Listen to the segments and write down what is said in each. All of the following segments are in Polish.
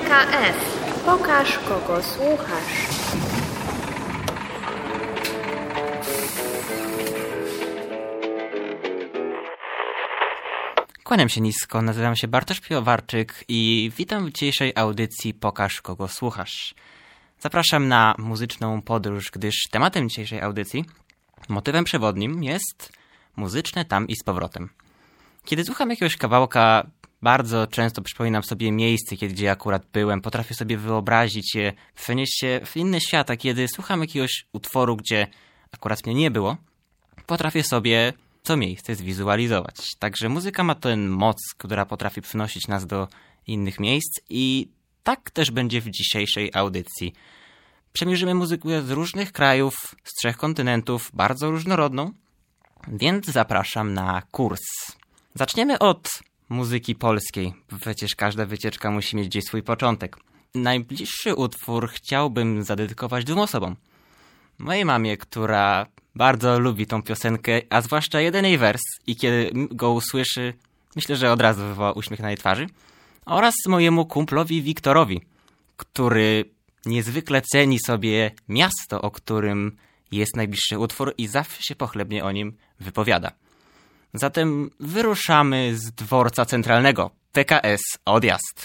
PKS. Pokaż, kogo słuchasz. Kłaniam się nisko, nazywam się Bartosz Piwowarczyk i witam w dzisiejszej audycji Pokaż, kogo słuchasz. Zapraszam na muzyczną podróż, gdyż tematem dzisiejszej audycji, motywem przewodnim jest muzyczne tam i z powrotem. Kiedy słucham jakiegoś kawałka, bardzo często przypominam sobie miejsce, gdzie akurat byłem. Potrafię sobie wyobrazić je, przenieść się w inny świat, a kiedy słucham jakiegoś utworu, gdzie akurat mnie nie było, potrafię sobie to miejsce zwizualizować. Także muzyka ma tę moc, która potrafi przynosić nas do innych miejsc i tak też będzie w dzisiejszej audycji. Przemierzymy muzykę z różnych krajów, z 3 kontynentów, bardzo różnorodną, więc zapraszam na kurs. Zaczniemy od muzyki polskiej. Przecież każda wycieczka musi mieć gdzieś swój początek. Najbliższy utwór chciałbym zadedykować 2 osobom. Mojej mamie, która bardzo lubi tą piosenkę, a zwłaszcza jeden jej wers i kiedy go usłyszy, myślę, że od razu wywoła uśmiech na jej twarzy. Oraz mojemu kumplowi Wiktorowi, który niezwykle ceni sobie miasto, o którym jest najbliższy utwór i zawsze się pochlebnie o nim wypowiada. Zatem wyruszamy z dworca centralnego. PKS odjazd.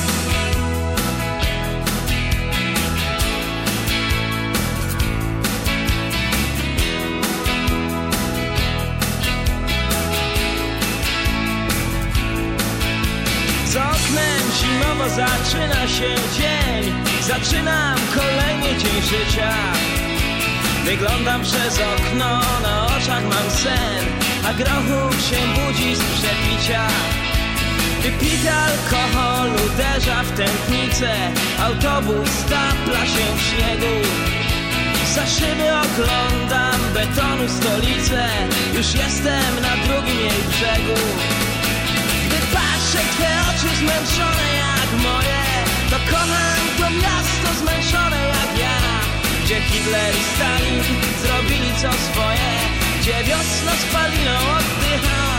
Z oknem zimowo zaczyna się dzień. Zaczynam kolejny dzień życia. Wyglądam przez okno, na oczach mam sen, a grochu się budzi z przepicia. Wypity alkohol uderza w tętnicę, autobus stapla się w śniegu. Za szyby oglądam betonu stolicę, już jestem na drugim jej brzegu. Gdy patrzę w twe oczy zmęczone jak moje, to kocham to miasto zmęczone jak ja. Gdzie Hitler i Stalin zrobili co swoje, gdzie wiosna spaliną oddycha.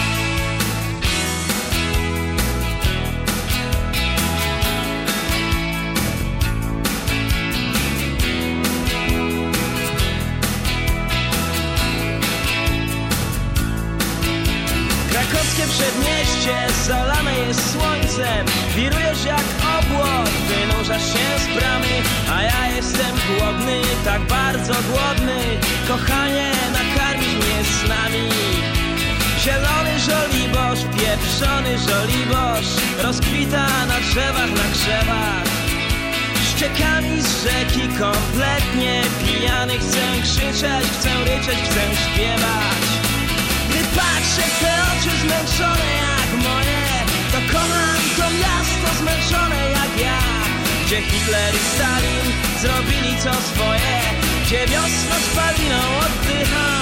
Krakowskie przedmieście zalane jest słońcem. Wirujesz jak obłok, wynurzasz się z bramy, a ja jestem głodny, tak bardzo głodny. Kochanie, nakarmisz mnie snami. Zielony żoliborz, pieprzony żoliborz rozkwita na drzewach, na krzewach. Ściekami z rzeki kompletnie pijany, chcę krzyczeć, chcę ryczeć, chcę śpiewać. Gdy patrzę w te oczy zmęczone jak moje, to kocham to miasto zmęczone jak ja. Gdzie Hitler i Stalin zrobili co swoje, gdzie wiosna spaliną oddycha.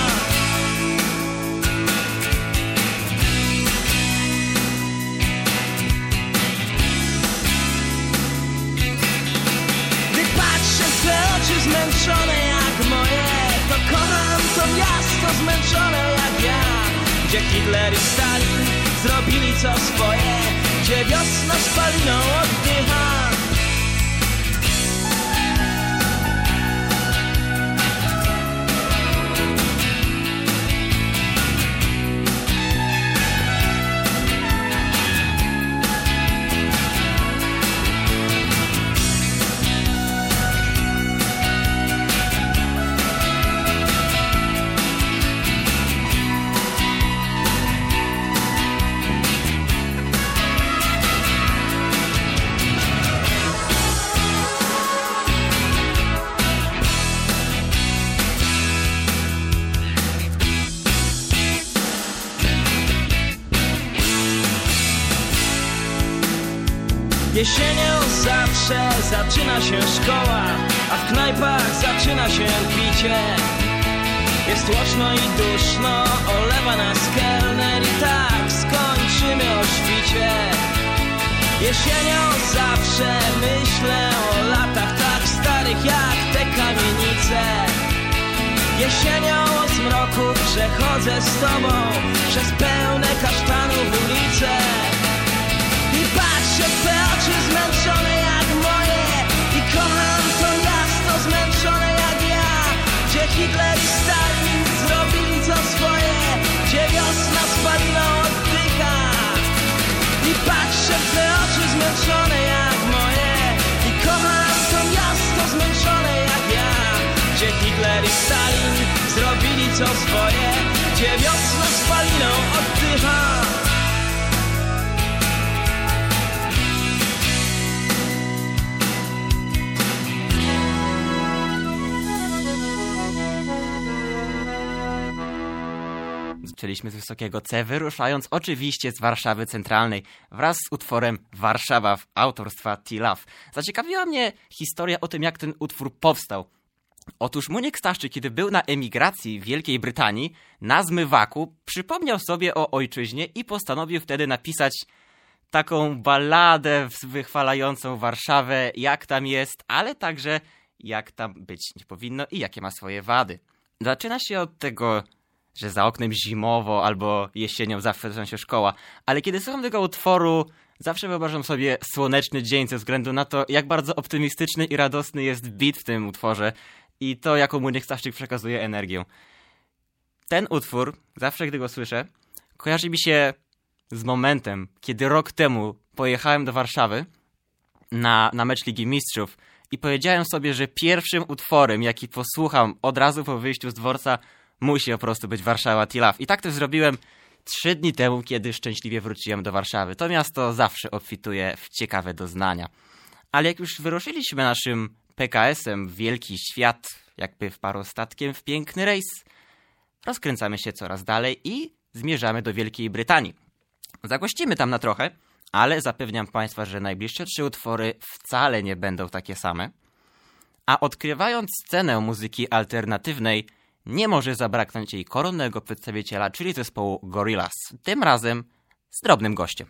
Gdy patrzę w te oczy zmęczone jak moje, to kocham to miasto zmęczone jak ja. Gdzie Hitler i Stalin zrobili co swoje, gdzie wiosna spaliną oddycha. Jesienią zawsze zaczyna się szkoła, a w knajpach zaczyna się picie. Jest tłoczno i duszno, olewa nas kelner i tak skończymy o świcie. Jesienią zawsze myślę o latach tak starych jak te kamienice. Jesienią o zmroku przechodzę z tobą przez pełne kasztanów ulice. I patrzę w te oczy zmęczone jak mięso swoje, gdzie wiosna spaliną oddycha. Zaczęliśmy z wysokiego C, wyruszając oczywiście z Warszawy Centralnej wraz z utworem Warszawa autorstwa T-Love. Zaciekawiła mnie historia o tym, jak ten utwór powstał. Otóż Muniek Staszczyk, kiedy był na emigracji w Wielkiej Brytanii, na zmywaku przypomniał sobie o ojczyźnie i postanowił wtedy napisać taką balladę wychwalającą Warszawę, jak tam jest, ale także jak tam być nie powinno i jakie ma swoje wady. Zaczyna się od tego, że za oknem zimowo albo jesienią zawsze zaczyna się szkoła, ale kiedy słucham tego utworu, zawsze wyobrażam sobie słoneczny dzień ze względu na to, jak bardzo optymistyczny i radosny jest beat w tym utworze i to, jaką Muniek Staszczyk przekazuje energię. Ten utwór, zawsze gdy go słyszę, kojarzy mi się z momentem, kiedy rok temu pojechałem do Warszawy na mecz Ligi Mistrzów i powiedziałem sobie, że pierwszym utworem, jaki posłucham od razu po wyjściu z dworca, musi po prostu być Warszawa T-Love. I tak też zrobiłem 3 dni temu, kiedy szczęśliwie wróciłem do Warszawy. To miasto zawsze obfituje w ciekawe doznania. Ale jak już wyruszyliśmy naszym PKS-em w wielki świat, jakby w parostatkiem w piękny rejs, rozkręcamy się coraz dalej i zmierzamy do Wielkiej Brytanii. Zagościmy tam na trochę, ale zapewniam Państwa, że najbliższe 3 utwory wcale nie będą takie same. A odkrywając scenę muzyki alternatywnej, nie może zabraknąć jej koronnego przedstawiciela, czyli zespołu Gorillaz. Tym razem z drobnym gościem.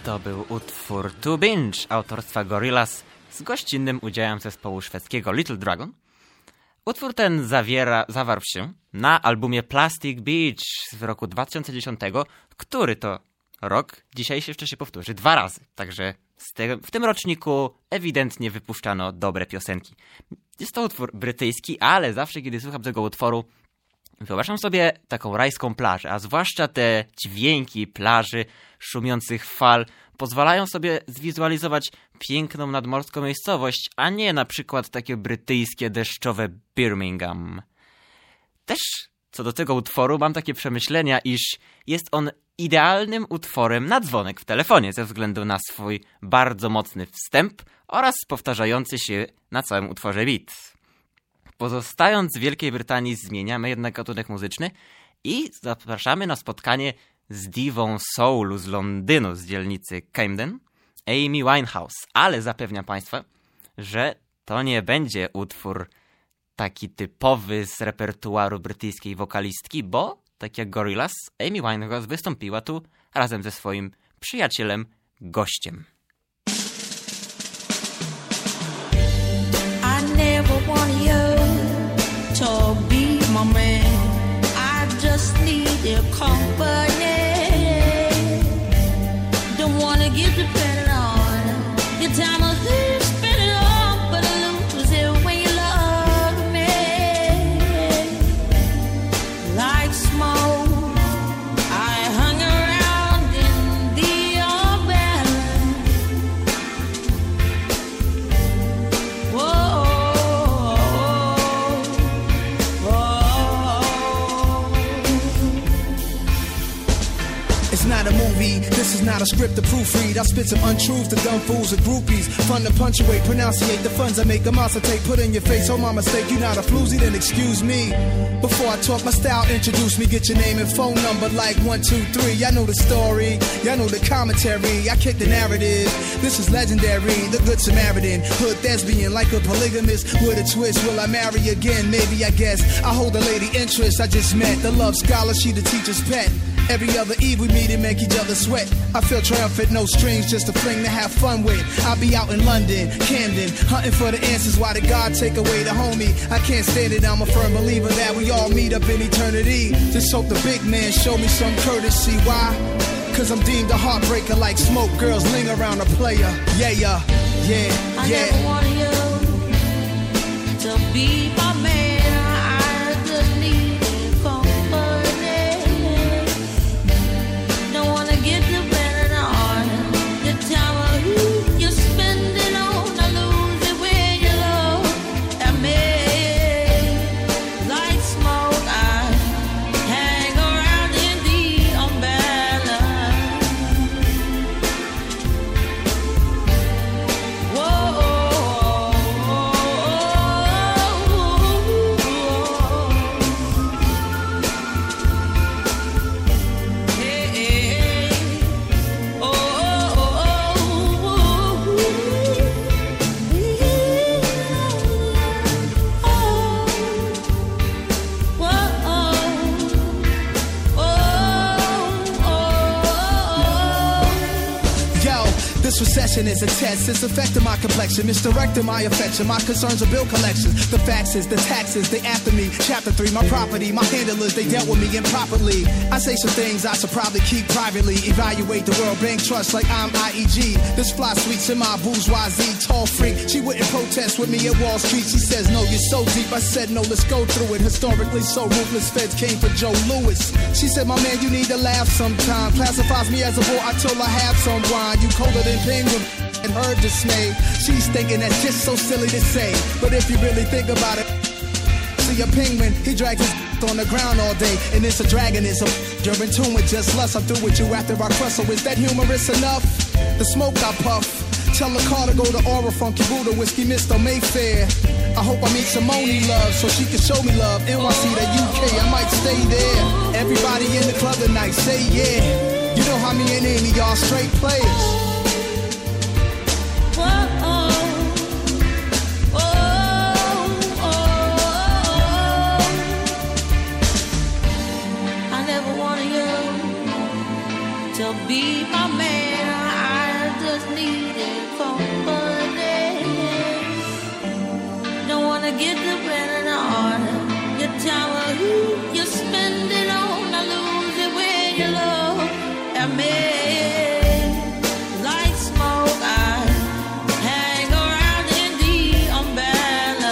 To był utwór To Binge autorstwa Gorillaz z gościnnym udziałem zespołu szwedzkiego Little Dragon. Utwór ten zawarł się na albumie Plastic Beach z roku 2010, który to rok dzisiaj się jeszcze powtórzy 2 razy. Także w tym roczniku ewidentnie wypuszczano dobre piosenki. Jest to utwór brytyjski, ale zawsze kiedy słucham tego utworu, wyobrażam sobie taką rajską plażę, a zwłaszcza te dźwięki plaży, szumiących fal, pozwalają sobie zwizualizować piękną nadmorską miejscowość, a nie na przykład takie brytyjskie, deszczowe Birmingham. Też co do tego utworu mam takie przemyślenia, iż jest on idealnym utworem na dzwonek w telefonie ze względu na swój bardzo mocny wstęp oraz powtarzający się na całym utworze beat. Pozostając w Wielkiej Brytanii zmieniamy jednak gatunek muzyczny i zapraszamy na spotkanie z diwą soulu z Londynu, z dzielnicy Camden, Amy Winehouse. Ale zapewniam Państwa, że to nie będzie utwór taki typowy z repertuaru brytyjskiej wokalistki, bo, tak jak Gorillaz, Amy Winehouse wystąpiła tu razem ze swoim przyjacielem, gościem. I never want you to be my man. I just need your company. Don't wanna get dependent on your time of day, spend it all, but I lose it when you love me. Like smoke, I hung around in the umbrella. Whoa. It's not a movie, this is not a script to proofread. I spit some untruths to dumb fools and groupies. Fun to punctuate, pronunciate the funds I make a monster take. Put in your face, oh my mistake, you not a floozy, then excuse me. Before I talk my style, introduce me, get your name and phone number like 1, 2, 3. Y'all know the story, y'all know the commentary. I kick the narrative, this is legendary. The Good Samaritan, hood thespian like a polygamist. With a twist, will I marry again? Maybe, I guess. I hold a lady interest I just met. The love scholar, she the teacher's pet. Every other eve we meet and make each other sweat. I feel triumphant, no strings, just a fling to have fun with. I'll be out in London, Camden, hunting for the answers. Why did God take away the homie? I can't stand it, I'm a firm believer that we all meet up in eternity. Just hope the big man show me some courtesy. Why? Cause I'm deemed a heartbreaker like smoke. Girls ling around a player. Yeah, yeah, yeah, I yeah. never wanted you to be my man. I just need your company. Don't wanna get dependent on the time of who you spend it on. I lose it when you look at me. Like smoke, I hang around in the umbrella. This recession is a test, it's affecting my complexion, misdirecting my affection. My concerns are bill collections, the faxes, the taxes, they after me. Chapter 3, my property, my handlers, they dealt with me improperly. I say some things I should probably keep privately. Evaluate the World Bank Trust like I'm IEG. This fly sweets in my bourgeoisie, tall freak. She wouldn't protest with me at Wall Street. She says, no, you're so deep. I said, no, let's go through it. Historically so ruthless, feds came for Joe Louis. She said, my man, you need to laugh sometime. Classifies me as a boy, I told her have some wine. You colder than penguin and her dismay. She's thinking that's just so silly to say, but if you really think about it, see a penguin, he drags his on the ground all day, and it's a dragon, it's a you're in tune with just lust. I'm through with you after I crush. So is that humorous enough? The smoke I puff. Tell the car to go to Aura, Funky Buddha, Whiskey Mr. Mayfair. I hope I meet Simone Love so she can show me love. NYC to UK, I might stay there. Everybody in the club tonight, say yeah. You know how me and Amy are straight players. I never wanted you to be my man. was needed for a day. Don't wanna get the brand on your tower. You spend it on, I lose it when you love me. Like smoke, I hang around in the umbrella.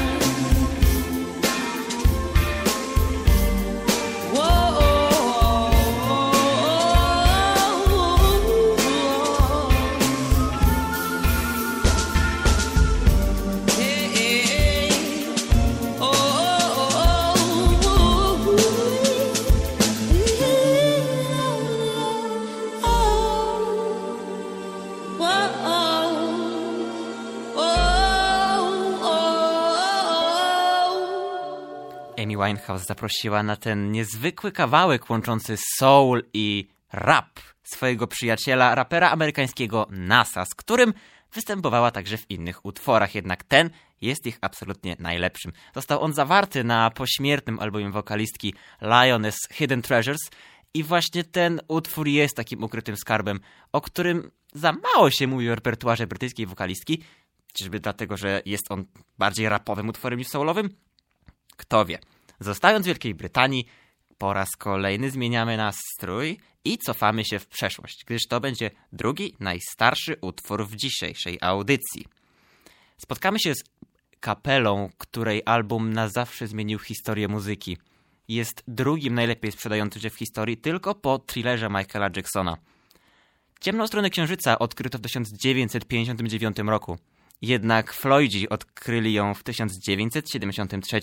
Amy Winehouse zaprosiła na ten niezwykły kawałek łączący soul i rap swojego przyjaciela, rapera amerykańskiego NASA, z którym występowała także w innych utworach, jednak ten jest ich absolutnie najlepszym. Został on zawarty na pośmiertnym albumie wokalistki Lioness Hidden Treasures i właśnie ten utwór jest takim ukrytym skarbem, o którym za mało się mówi o repertuarze brytyjskiej wokalistki, czyżby dlatego, że jest on bardziej rapowym utworem niż soulowym? Kto wie. Zostając w Wielkiej Brytanii, po raz kolejny zmieniamy nastrój i cofamy się w przeszłość, gdyż to będzie drugi, najstarszy utwór w dzisiejszej audycji. Spotkamy się z kapelą, której album na zawsze zmienił historię muzyki. Jest drugim najlepiej sprzedającym się w historii tylko po thrillerze Michaela Jacksona. Ciemną stronę Księżyca odkryto w 1959 roku, jednak Floydzi odkryli ją w 1973.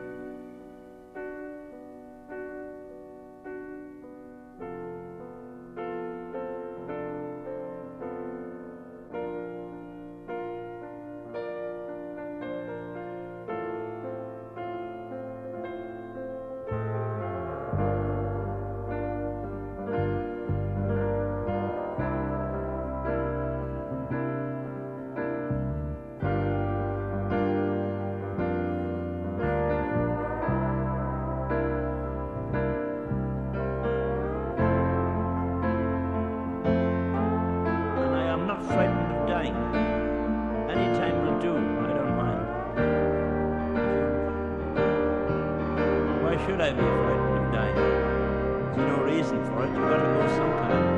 Should I be frightened of dying? There's no reason for it. You've got to go sometime.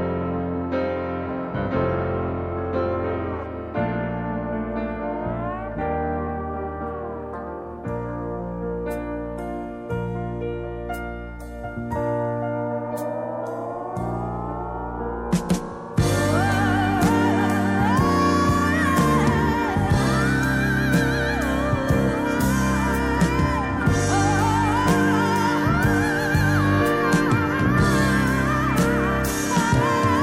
Oh,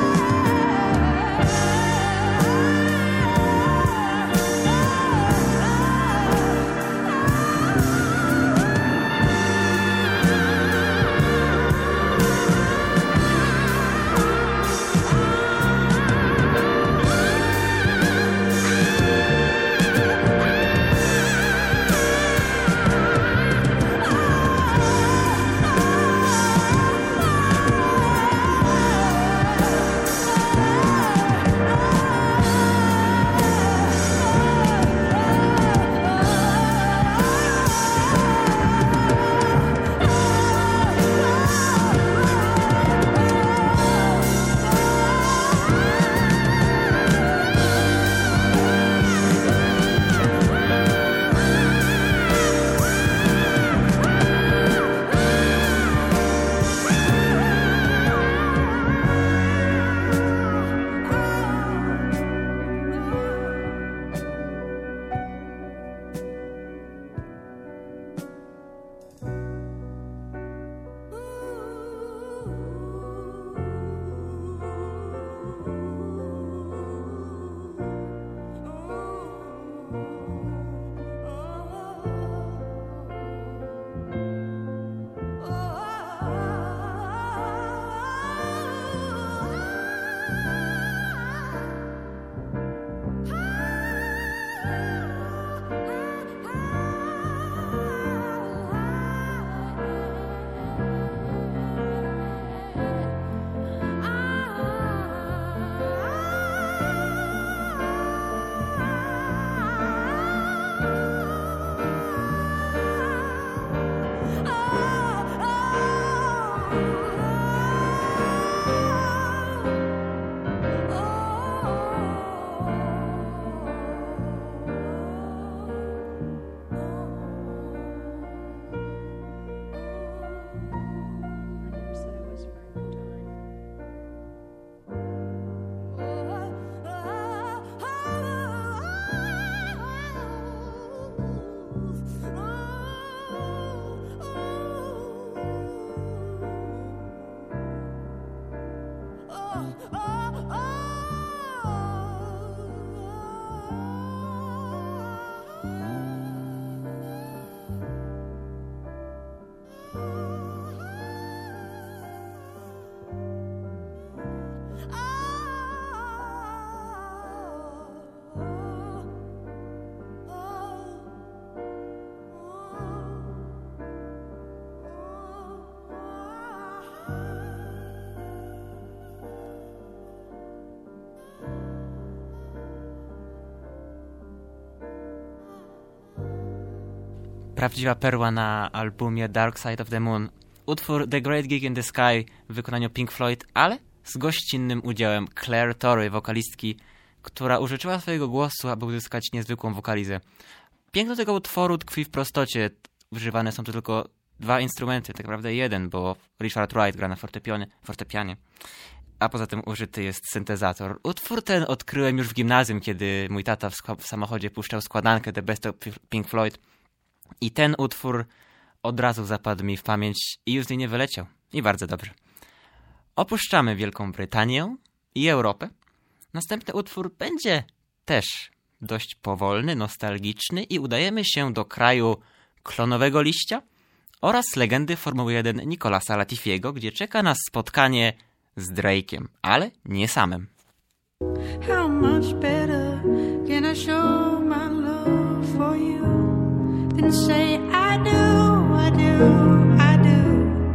Prawdziwa perła na albumie Dark Side of the Moon. Utwór The Great Gig in the Sky w wykonaniu Pink Floyd, ale z gościnnym udziałem Claire Torrey, wokalistki, która użyczyła swojego głosu, aby uzyskać niezwykłą wokalizę. Piękno tego utworu tkwi w prostocie. Używane są tu tylko dwa instrumenty, tak naprawdę jeden, bo Richard Wright gra na fortepianie. A poza tym użyty jest syntezator. Utwór ten odkryłem już w gimnazjum, kiedy mój tata w samochodzie puszczał składankę The Best of Pink Floyd. I ten utwór od razu zapadł mi w pamięć i już z niej nie wyleciał. I bardzo dobrze. Opuszczamy Wielką Brytanię i Europę. Następny utwór będzie też dość powolny, nostalgiczny i udajemy się do kraju klonowego liścia oraz legendy Formuły 1 Nicolasa Latifiego, gdzie czeka nas spotkanie z Drake'iem, ale nie samym. How much better can I show my love for you than say I do, I do, I do.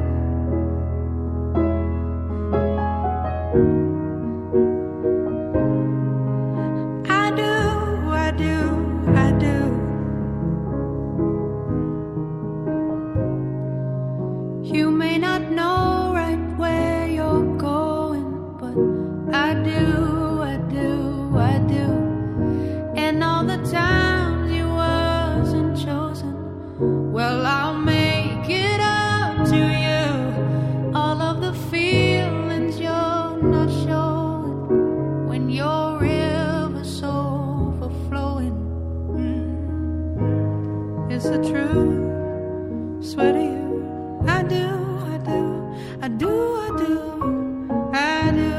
I do, I do, I do. You may not know right where you're going, but I do, I do, I do. And all the times you wasn't chosen, well, I'll make it up to you. All of the feelings you're not showing when your river's overflowing. It's the truth, swear to you. I do, I do, I do, I do, I do.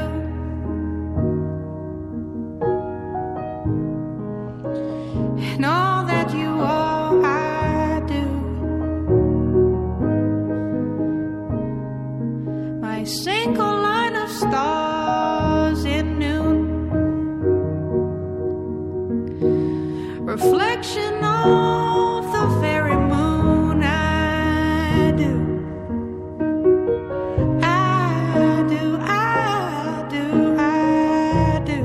And all that you are, I do. My single line of stars in noon, reflection of the very moon, I do. I do, I do, I do.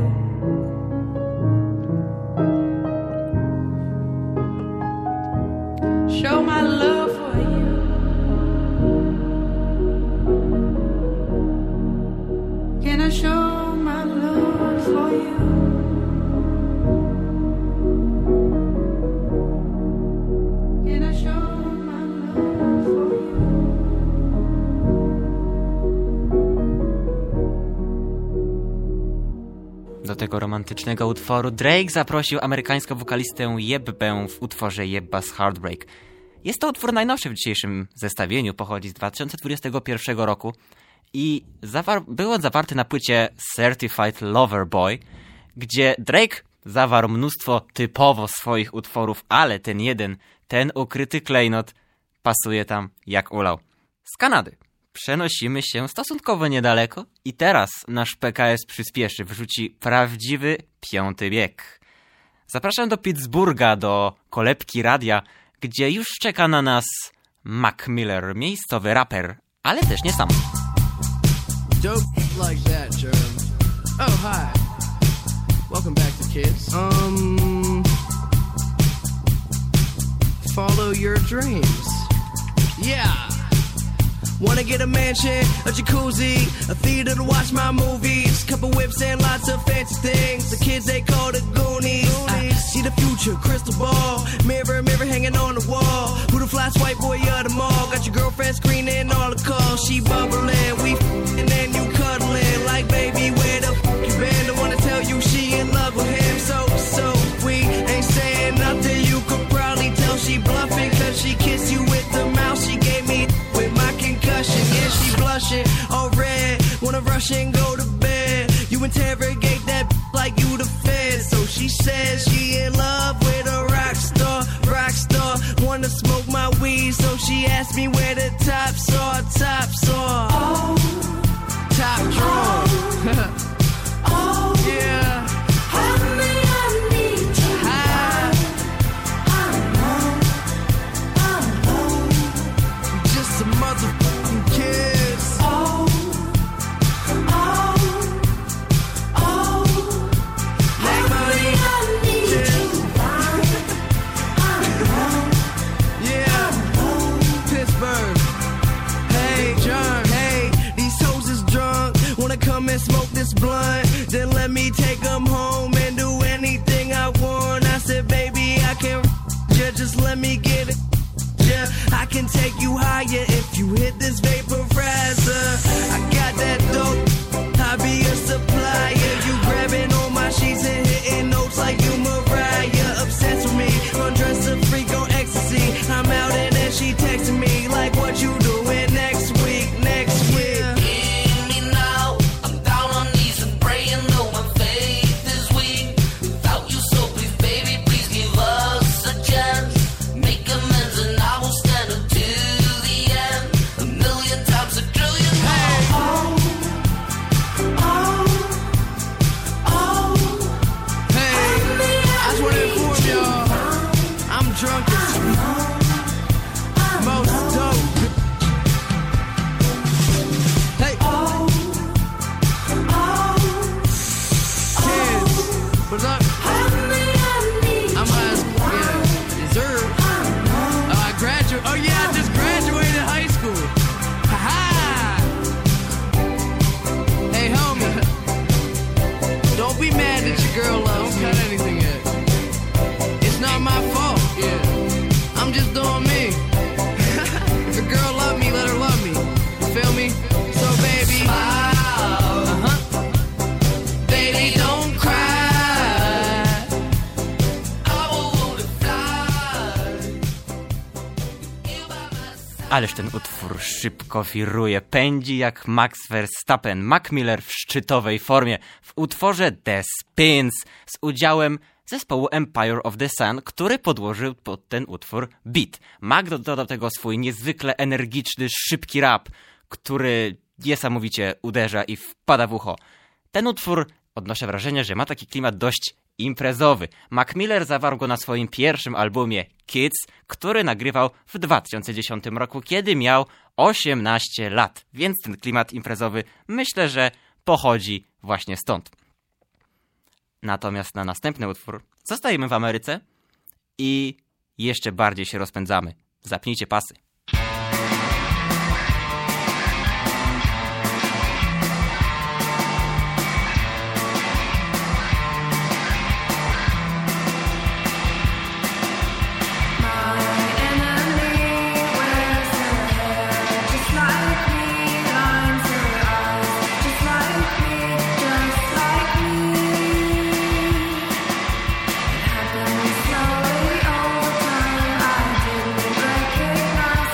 Show my love for you. Can I show my love for you? Can I show my love for you? Do tego romantycznego utworu Drake zaprosił amerykańską wokalistę Yebbę w utworze Yebba's Heartbreak. Jest to utwór najnowszy w dzisiejszym zestawieniu, pochodzi z 2021 roku i był on zawarty na płycie Certified Lover Boy, gdzie Drake zawarł mnóstwo typowo swoich utworów, ale ten jeden, ten ukryty klejnot pasuje tam jak ulał. Z Kanady przenosimy się stosunkowo niedaleko i teraz nasz PKS przyspieszy, wrzuci prawdziwy piąty bieg. Zapraszam do Pittsburgha, do kolebki radia, gdzie już czeka na nas Mac Miller, miejscowy raper, ale też nie sam. Dope like that, Jerm. Oh, hi. Welcome back to Kids. Follow your dreams. Yeah. Wanna get a mansion, a jacuzzi, a theater to watch my movies, couple whips and lots of fancy things. The kids they call the Goonies. I see the future, crystal ball, mirror, mirror hanging on the wall. Who the fly white boy of the mall? Got your girlfriend screening all the calls. She bubbling, we and then you cuddling like baby, where the you been? I wanna tell you she in love with him. So we ain't saying nothing. You could probably tell she bluffing, cause she kissed you with the mouth she gave me with my concussion. Yeah, she blushing, all red, wanna rush and go to bed. interrogate that like you the fed. So she says she in love with a rock star. Wanna smoke my weed, so she asked me where the tops are. Top drawer. Yeah. Just a motherfucking kiss. Make money. Yeah. Pittsburgh. Hey, John. Hey, these hoes is drunk. Wanna come and smoke this blunt? Then let me take them home and do anything I want. I said, baby, I can just let me get it. Yeah, I can take you higher if you hit this vaporizer. I got that dope, I'll be a supplier. You grabbing on my sheets and hitting notes like you Mariah. Obsessed with me, undress a freak on ecstasy. I'm out and then she texting me like, what you doing next week? Drunk as most dope. Hey, kids, what's up? I'm dessert. I graduate. Oh yeah, I just graduated high school. Ha. Hey, homie, don't be mad that your girl loves me. Don't cut anything yet. It's not my fault. Yeah, I'm just doing me. If a girl love me, let her love me. You feel me? So baby, baby, don't cry. I wanna fly. Ależ ten utwór szybko wiruje, pędzi jak Max Verstappen, Mac Miller w szczytowej formie. W utworze The Spins z udziałem zespołu Empire of the Sun, który podłożył pod ten utwór beat. Mac dodał do tego swój niezwykle energiczny, szybki rap, który niesamowicie uderza i wpada w ucho. Ten utwór, odnoszę wrażenie, że ma taki klimat dość imprezowy. Mac Miller zawarł go na swoim pierwszym albumie Kids, który nagrywał w 2010 roku, kiedy miał 18 lat. Więc ten klimat imprezowy myślę, że pochodzi właśnie stąd. Natomiast na następny utwór zostajemy w Ameryce i jeszcze bardziej się rozpędzamy. Zapnijcie pasy. Slowly over time, I didn't recognize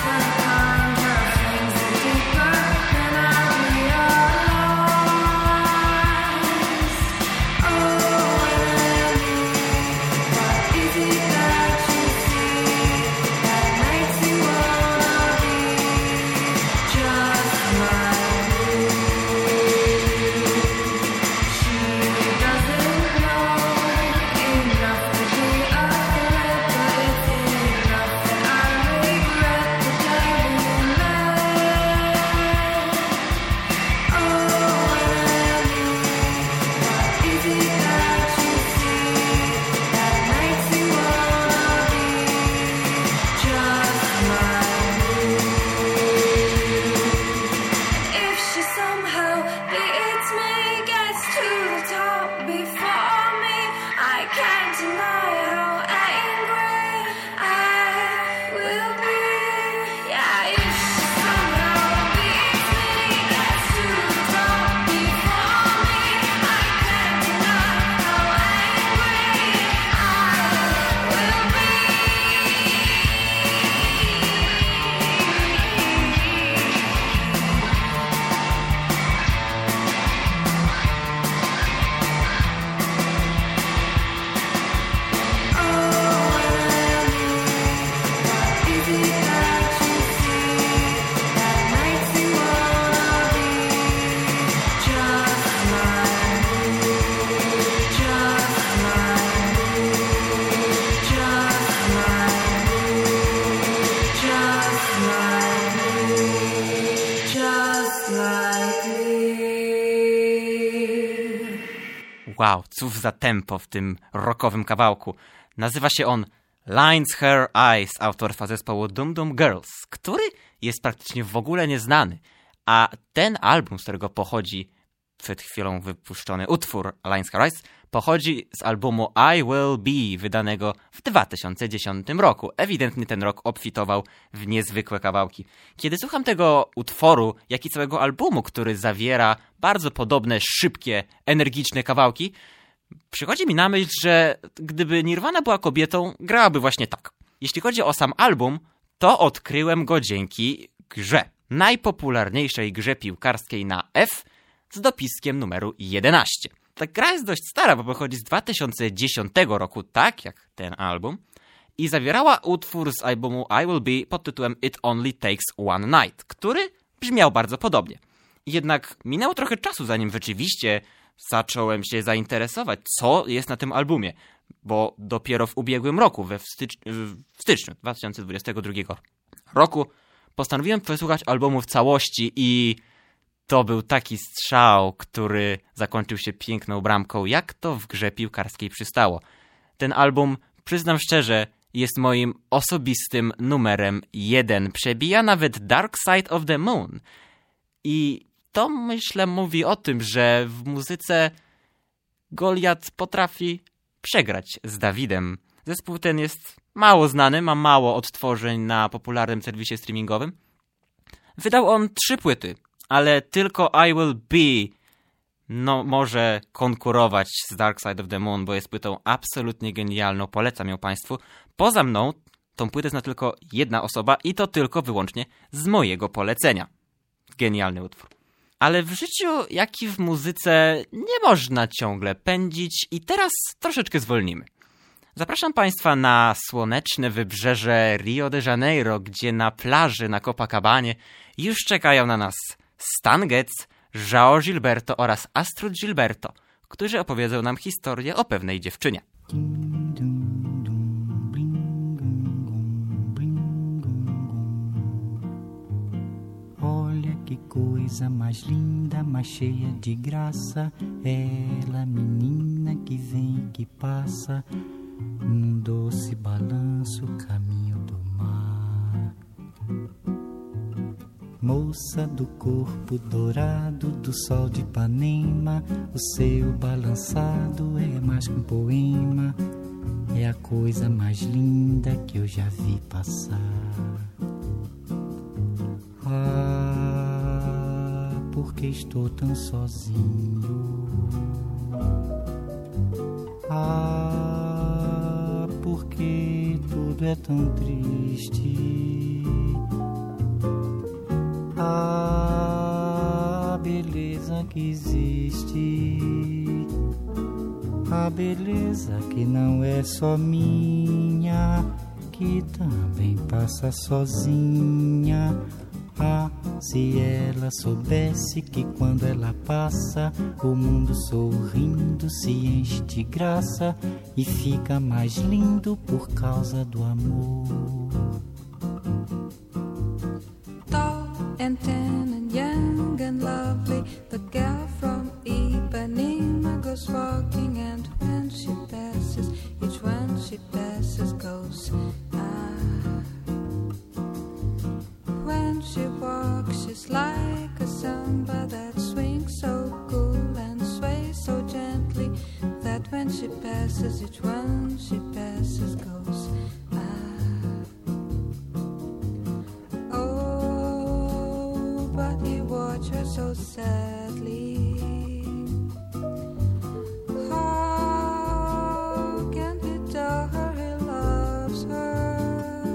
Wow, cóż za tempo w tym rockowym kawałku. Nazywa się on Lines Her Eyes autorstwa zespołu Dum Dum Girls, który jest praktycznie w ogóle nieznany. A ten album, z którego pochodzi przed chwilą wypuszczony utwór Lines Her Eyes, pochodzi z albumu I Will Be, wydanego w 2010 roku. Ewidentnie ten rok obfitował w niezwykłe kawałki. Kiedy słucham tego utworu, jak i całego albumu, który zawiera bardzo podobne, szybkie, energiczne kawałki, przychodzi mi na myśl, że gdyby Nirvana była kobietą, grałaby właśnie tak. Jeśli chodzi o sam album, to odkryłem go dzięki grze. Najpopularniejszej grze piłkarskiej na F z dopiskiem numeru 11. Ta gra jest dość stara, bo pochodzi z 2010 roku, tak jak ten album, i zawierała utwór z albumu I Will Be pod tytułem It Only Takes One Night, który brzmiał bardzo podobnie. Jednak minęło trochę czasu, zanim rzeczywiście zacząłem się zainteresować, co jest na tym albumie, bo dopiero w ubiegłym roku, w styczniu 2022 roku, postanowiłem przesłuchać albumu w całości i to był taki strzał, który zakończył się piękną bramką, jak to w grze piłkarskiej przystało. Ten album, przyznam szczerze, jest moim osobistym numerem 1. Przebija nawet Dark Side of the Moon. I to, myślę, mówi o tym, że w muzyce Goliat potrafi przegrać z Dawidem. Zespół ten jest mało znany, ma mało odtworzeń na popularnym serwisie streamingowym. Wydał on 3 płyty, ale tylko I Will Be może konkurować z Dark Side of the Moon, bo jest płytą absolutnie genialną, polecam ją Państwu. Poza mną tą płytę zna tylko jedna osoba i to tylko wyłącznie z mojego polecenia. Genialny utwór. Ale w życiu, jak i w muzyce, nie można ciągle pędzić i teraz troszeczkę zwolnimy. Zapraszam Państwa na słoneczne wybrzeże Rio de Janeiro, gdzie na plaży na Copacabanie już czekają na nas Stan Getz, João Gilberto oraz Astrud Gilberto, którzy opowiedzą nam historię o pewnej dziewczynie. Olha que coisa mais linda, mais cheia de graça. Ela, menina que vem, que passa, num doce balanço, caminho do mar. Moça do corpo dourado do sol de Ipanema, o seu balançado é mais que um poema, é a coisa mais linda que eu já vi passar. Ah, porque estou tão sozinho? Ah, porque tudo é tão triste? A beleza que existe, a beleza que não é só minha, que também passa sozinha. Ah, se ela soubesse que quando ela passa, o mundo sorrindo se enche de graça e fica mais lindo por causa do amor. And tan and young and lovely, the girl from Ipanema goes walking, and when she passes, each one she passes goes ah. When she walks, she's like a samba that swings so cool and sways so gently, that when she passes, each one she passes goes ah. Watch her so sadly. How can he tell her he loves her?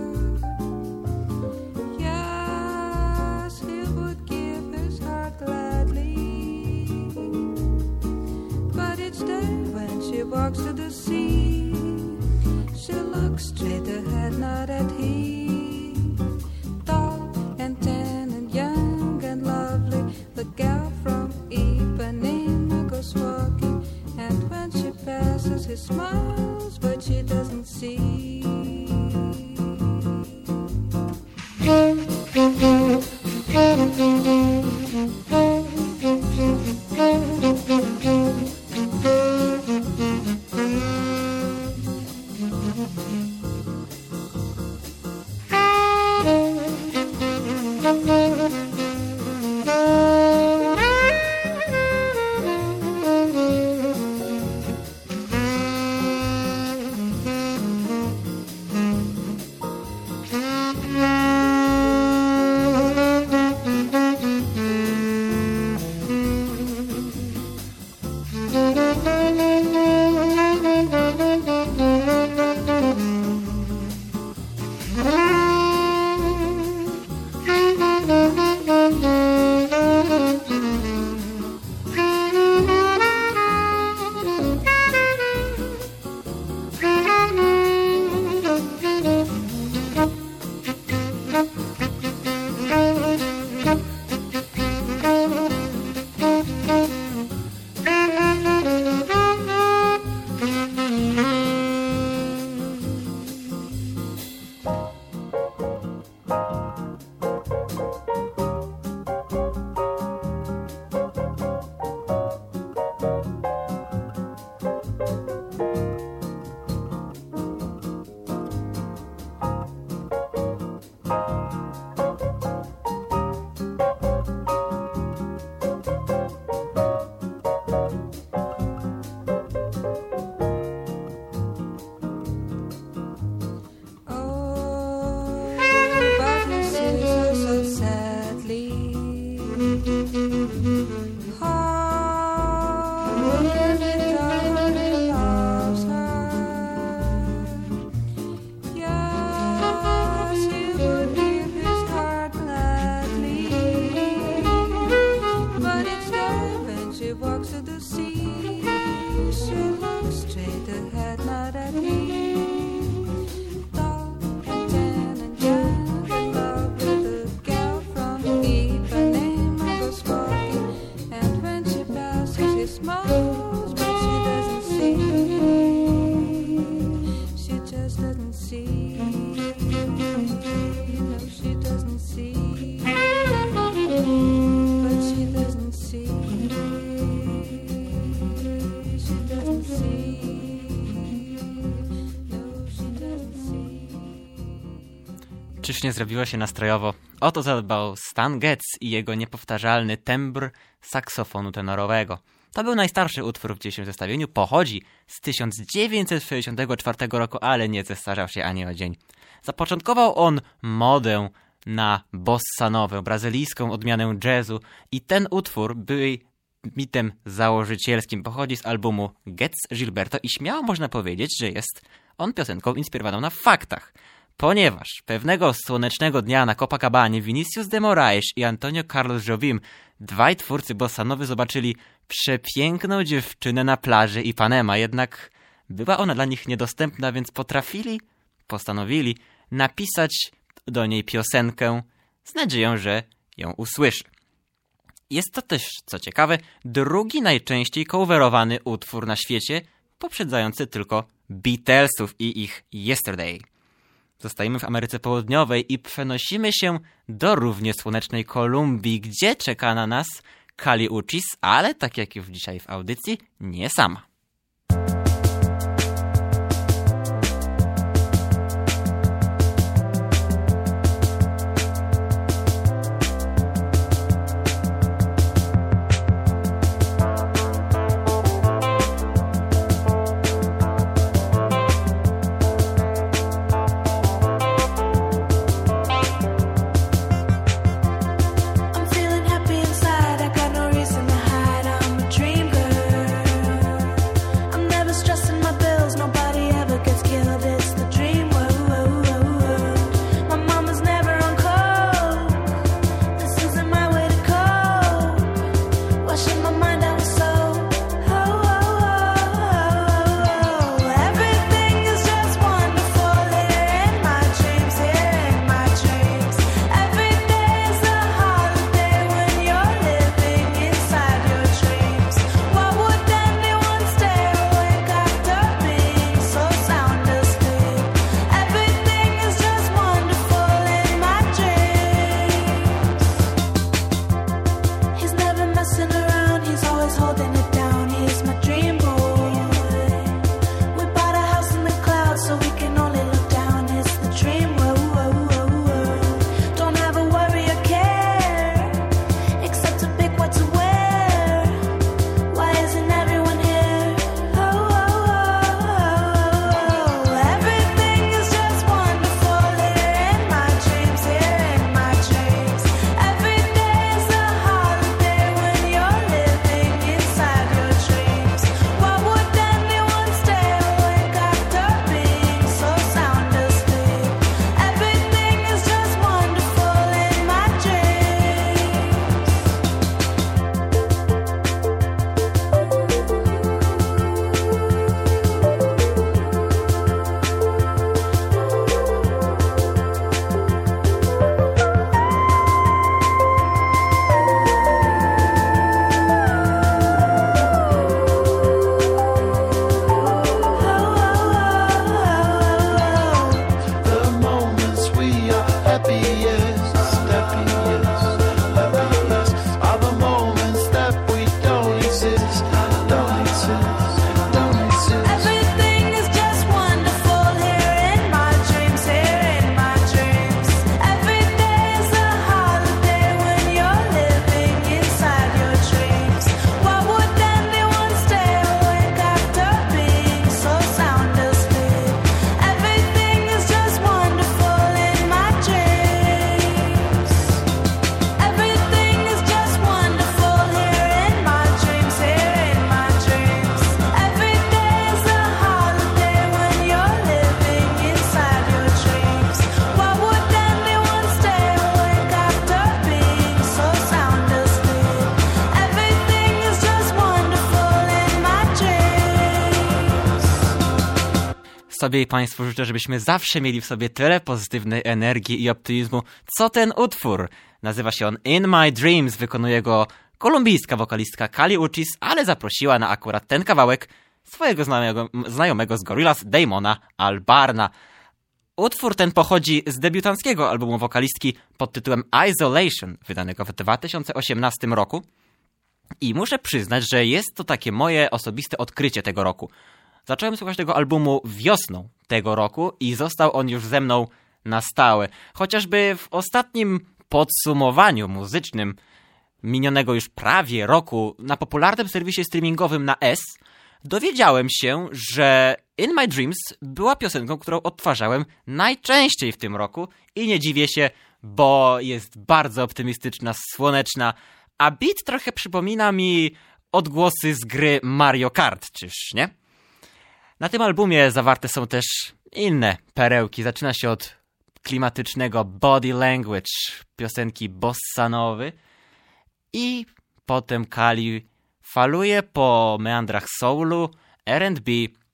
Yes, he would give his heart gladly. But each day when she walks to the sea, she looks straight ahead, not at him. Tall and tan and young and lovely, the girl from Ipanema goes walking, and when she passes, he smiles, but she doesn't see. She smiles, but she doesn't see. She just doesn't see. No, she doesn't see. But she doesn't see. She doesn't see. No, she doesn't see. Czyż nie zrobiło się nastrojowo? O to zadbał Stan Getz i jego niepowtarzalny tembr saksofonu tenorowego. To był najstarszy utwór w dzisiejszym zestawieniu, pochodzi z 1964 roku, ale nie zestarzał się ani o dzień. Zapoczątkował on modę na bossa nowę, brazylijską odmianę jazzu i ten utwór był mitem założycielskim, pochodzi z albumu Getz Gilberto i śmiało można powiedzieć, że jest on piosenką inspirowaną na faktach. Ponieważ pewnego słonecznego dnia na Copacabanie Vinicius de Moraes i Antonio Carlos Jobim, dwaj twórcy bossa nowy, zobaczyli przepiękną dziewczynę na plaży Ipanema, jednak była ona dla nich niedostępna, więc postanowili napisać do niej piosenkę z nadzieją, że ją usłyszy. Jest to też, co ciekawe, drugi najczęściej coverowany utwór na świecie, poprzedzający tylko Beatlesów i ich Yesterday. Zostajemy w Ameryce Południowej i przenosimy się do równie słonecznej Kolumbii, gdzie czeka na nas Kali Uchis, ale tak jak już dzisiaj w audycji, nie sama. I'm feeling happy inside. I got no reason to hide. I'm a dream girl. I'm never stressing my bills. Nobody ever gets killed. It's the dream world. My mama's never on coke. This isn't my way to cope. Washing my mind out with soap. Everything is just wonderful here in my dreams. Here in my dreams. Every day is a holiday when you're living inside your dreams. Why would anyone stay awake after being so sound asleep? Everything is just wonderful in my dreams. He's never messing around, he's always holding it down. He's my dream boy. We bought a house in the clouds so we can only look down. It's the dream world. Don't have a worry or care, except to pick what to wear. Why isn't everyone here? Everything is just wonderful here in my dreams. Here in my dreams. Every day is a holiday when you're living inside your dreams. Why would anyone stay awake after being so sound asleep? Everything is just wonderful in my dreams. The moments we are happiest, happiest are the moments that we don't exist. Everything is just wonderful here in my dreams. Here in my dreams. Every day is a holiday when you're living inside your dreams. Why would anyone stay awake after being so sound asleep? Everything is just wonderful in my dreams. Everything is just wonderful here in my dreams. Here in my dreams. Every day is a holiday when you're living inside your dreams. Why would anyone stay awake after being so sound asleep? Everything is just wonderful in my dreams. Sobie i Państwu życzę, żebyśmy zawsze mieli w sobie tyle pozytywnej energii i optymizmu, co ten utwór. Nazywa się on In My Dreams, wykonuje go kolumbijska wokalistka Kali Uchis, ale zaprosiła na akurat ten kawałek swojego znajomego z Gorillaz, Damona Albarna. Utwór ten pochodzi z debiutanckiego albumu wokalistki pod tytułem Isolation, wydanego w 2018 roku. I muszę przyznać, że jest to takie moje osobiste odkrycie tego roku. Zacząłem słuchać tego albumu wiosną tego roku i został on już ze mną na stałe. Chociażby w ostatnim podsumowaniu muzycznym minionego już prawie roku na popularnym serwisie streamingowym na S dowiedziałem się, że In My Dreams była piosenką, którą odtwarzałem najczęściej w tym roku i nie dziwię się, bo jest bardzo optymistyczna, słoneczna, a beat trochę przypomina mi odgłosy z gry Mario Kart, czyż nie? Na tym albumie zawarte są też inne perełki. Zaczyna się od klimatycznego Body Language, piosenki bossanowy i potem Kali faluje po meandrach soulu, R&B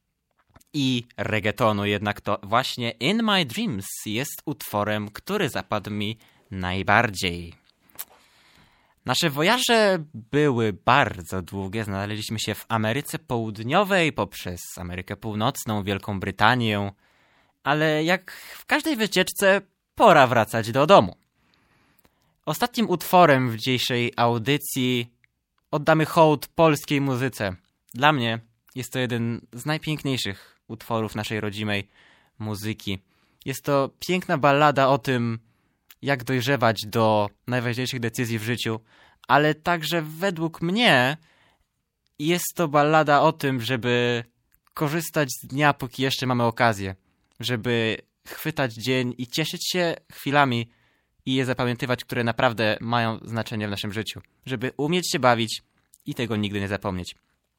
i reggaetonu. Jednak to właśnie In My Dreams jest utworem, który zapadł mi najbardziej. Nasze wojaże były bardzo długie. Znaleźliśmy się w Ameryce Południowej poprzez Amerykę Północną, Wielką Brytanię, ale jak w każdej wycieczce pora wracać do domu. Ostatnim utworem w dzisiejszej audycji oddamy hołd polskiej muzyce. Dla mnie jest to jeden z najpiękniejszych utworów naszej rodzimej muzyki. Jest to piękna ballada o tym, jak dojrzewać do najważniejszych decyzji w życiu, ale także według mnie jest to ballada o tym, żeby korzystać z dnia, póki jeszcze mamy okazję, żeby chwytać dzień i cieszyć się chwilami i je zapamiętywać, które naprawdę mają znaczenie w naszym życiu, żeby umieć się bawić i tego nigdy nie zapomnieć.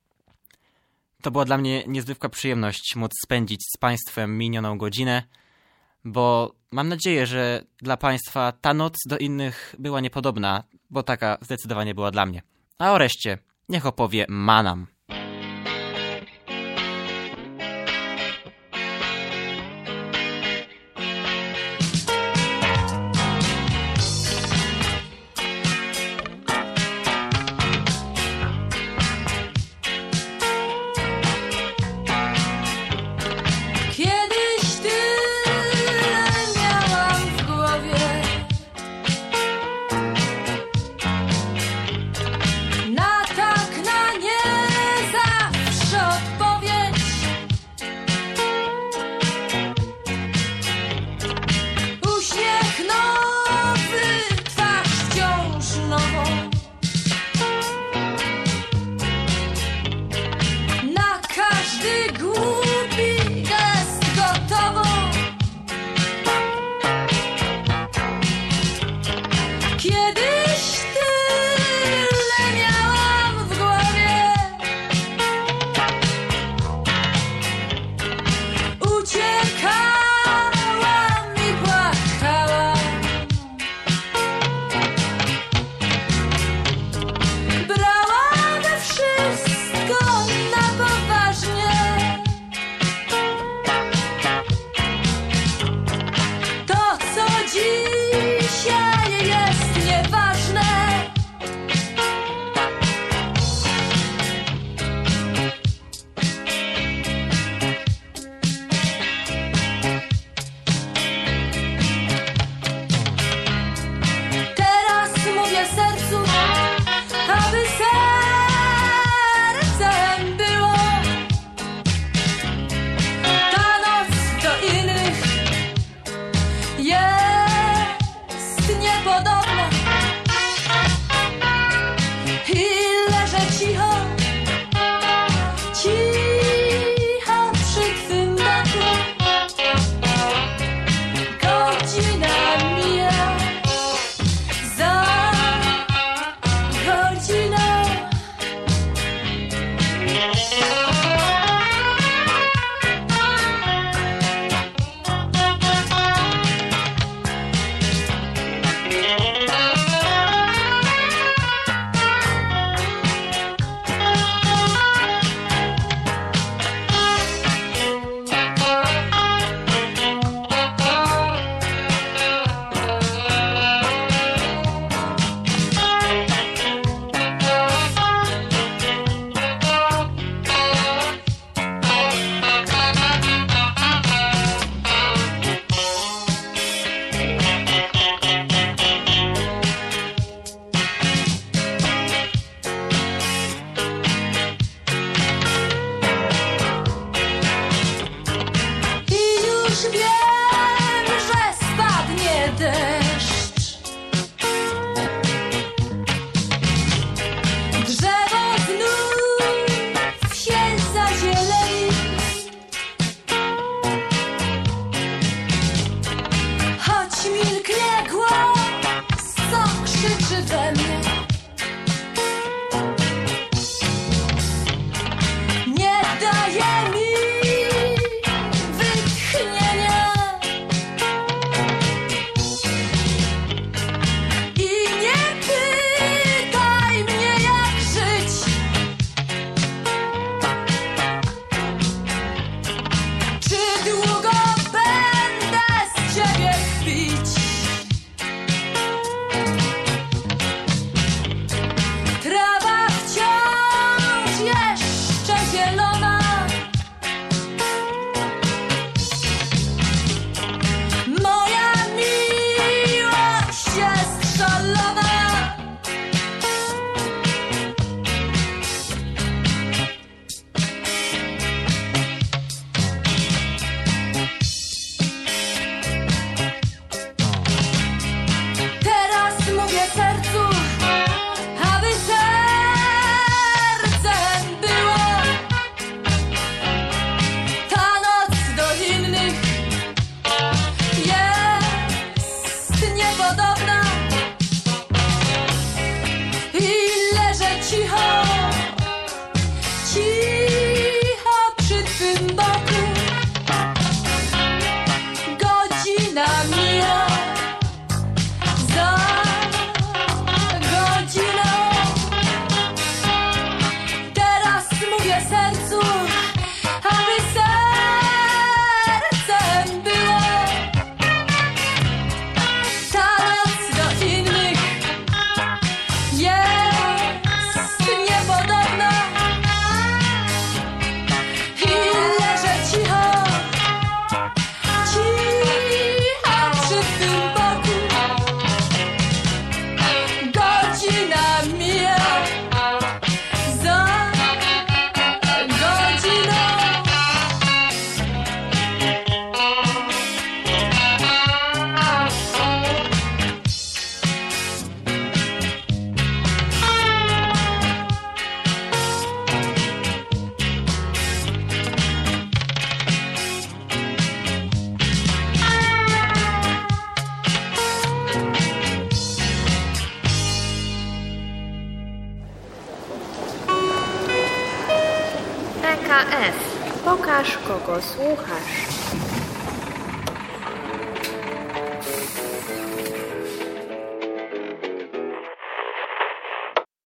To była dla mnie niezwykła przyjemność móc spędzić z Państwem minioną godzinę, bo mam nadzieję, że dla Państwa ta noc do innych była niepodobna, bo taka zdecydowanie była dla mnie. A o reszcie niech opowie Manam. Na tak, na nie. PKS. Pokaż, kogo słuchasz.